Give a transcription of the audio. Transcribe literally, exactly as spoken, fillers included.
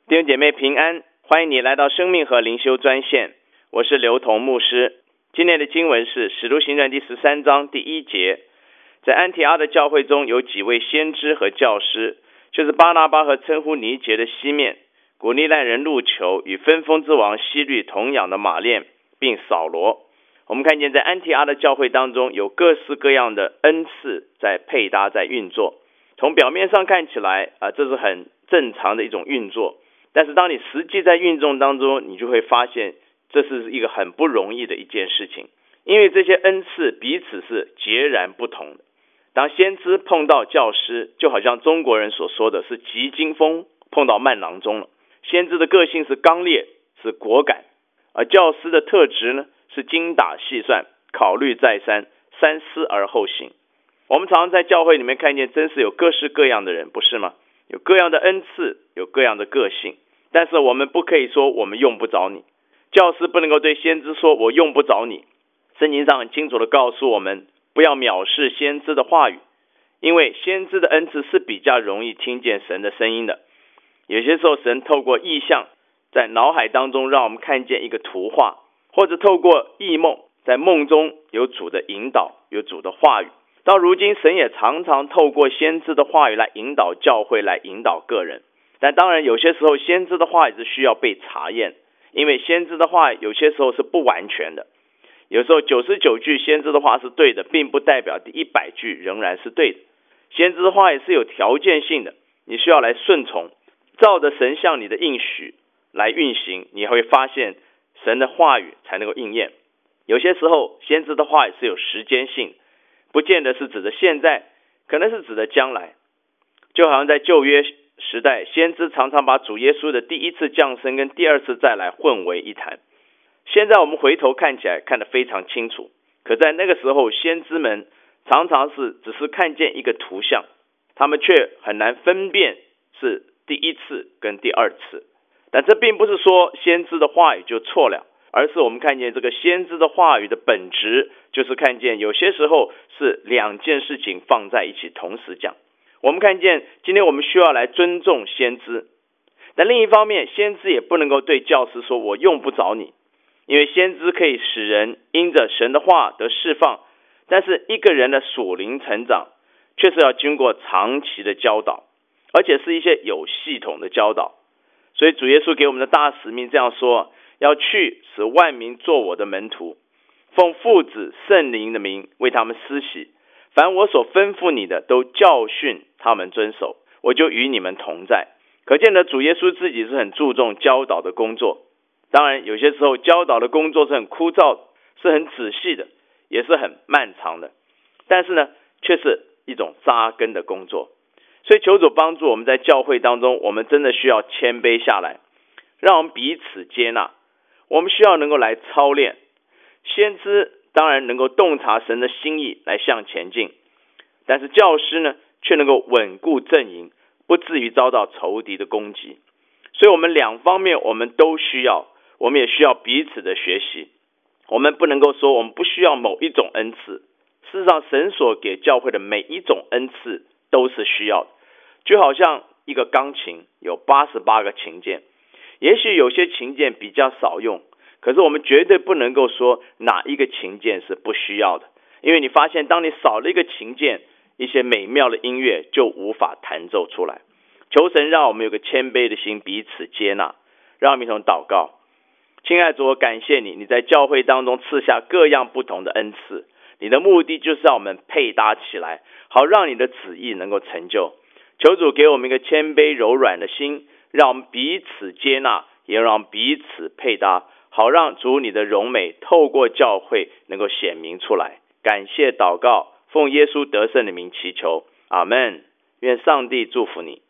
弟兄姐妹平安，欢迎你来到生命和灵修专线，我是刘同牧师。今天的经文是使徒行传第十三章第一节，在安提阿的教会中有几位先知和教师，就是巴拿巴和称呼尼结的西面，古利奈人路求与分封之王希律同养的马链，并扫罗。我们看见在安提阿的教会当中有各式各样的恩赐在配搭在运作，从表面上看起来啊，这是很正常的一种运作，但是当你实际在运作当中，你就会发现这是一个很不容易的一件事情，因为这些恩赐彼此是截然不同的。当先知碰到教师，就好像中国人所说的是急惊风碰到慢郎中了。先知的个性是刚烈，是果敢，而教师的特质呢是精打细算，考虑再三，三思而后行。我们常常在教会里面看见真是有各式各样的人，不是吗？有各样的恩赐，有各样的个性，但是我们不可以说我们用不着你。教师不能够对先知说我用不着你。圣经上很清楚地告诉我们，不要藐视先知的话语，因为先知的恩赐是比较容易听见神的声音的。有些时候神透过异象在脑海当中让我们看见一个图画，或者透过异梦，在梦中有主的引导，有主的话语。到如今神也常常透过先知的话语来引导教会，来引导个人。但当然有些时候先知的话语是需要被查验，因为先知的话有些时候是不完全的，有时候九十九句先知的话是对的，并不代表第一百句仍然是对的。先知的话也是有条件性的，你需要来顺从，照着神向你的应许来运行，你会发现神的话语才能够应验。有些时候先知的话也是有时间性，不见得是指的现在，可能是指的将来。就好像在旧约时代，先知常常把主耶稣的第一次降生跟第二次再来混为一谈。现在我们回头看起来看得非常清楚，可在那个时候先知们常常是只是看见一个图像，他们却很难分辨是第一次跟第二次。但这并不是说先知的话语就错了，而是我们看见这个先知的话语的本质，就是看见有些时候是两件事情放在一起同时讲。我们看见今天我们需要来尊重先知，但另一方面先知也不能够对教师说我用不着你，因为先知可以使人因着神的话得释放，但是一个人的属灵成长却是要经过长期的教导，而且是一些有系统的教导。所以主耶稣给我们的大使命这样说，要去使万民做我的门徒，奉父子圣灵的名为他们施洗，凡我所吩咐你的都教训他们遵守，我就与你们同在。可见的主耶稣自己是很注重教导的工作，当然有些时候教导的工作是很枯燥，是很仔细的，也是很漫长的，但是呢却是一种扎根的工作。所以求主帮助我们在教会当中，我们真的需要谦卑下来，让我们彼此接纳。我们需要能够来操练。先知当然能够洞察神的心意来向前进，但是教师呢却能够稳固阵营，不至于遭到仇敌的攻击。所以我们两方面我们都需要，我们也需要彼此的学习。我们不能够说我们不需要某一种恩赐，事实上神所给教会的每一种恩赐都是需要的。就好像一个钢琴有八十八个琴键，也许有些琴键比较少用，可是我们绝对不能够说哪一个琴键是不需要的，因为你发现当你少了一个琴键，一些美妙的音乐就无法弹奏出来。求神让我们有个谦卑的心，彼此接纳。让我们一同祷告。亲爱的主，我感谢你，你在教会当中赐下各样不同的恩赐，你的目的就是让我们配搭起来，好让你的旨意能够成就。求主给我们一个谦卑柔软的心，让我们彼此接纳，也让彼此配搭，好让主你的荣美透过教会能够显明出来。感谢祷告，奉耶稣得胜的名祈求，阿们。愿上帝祝福你。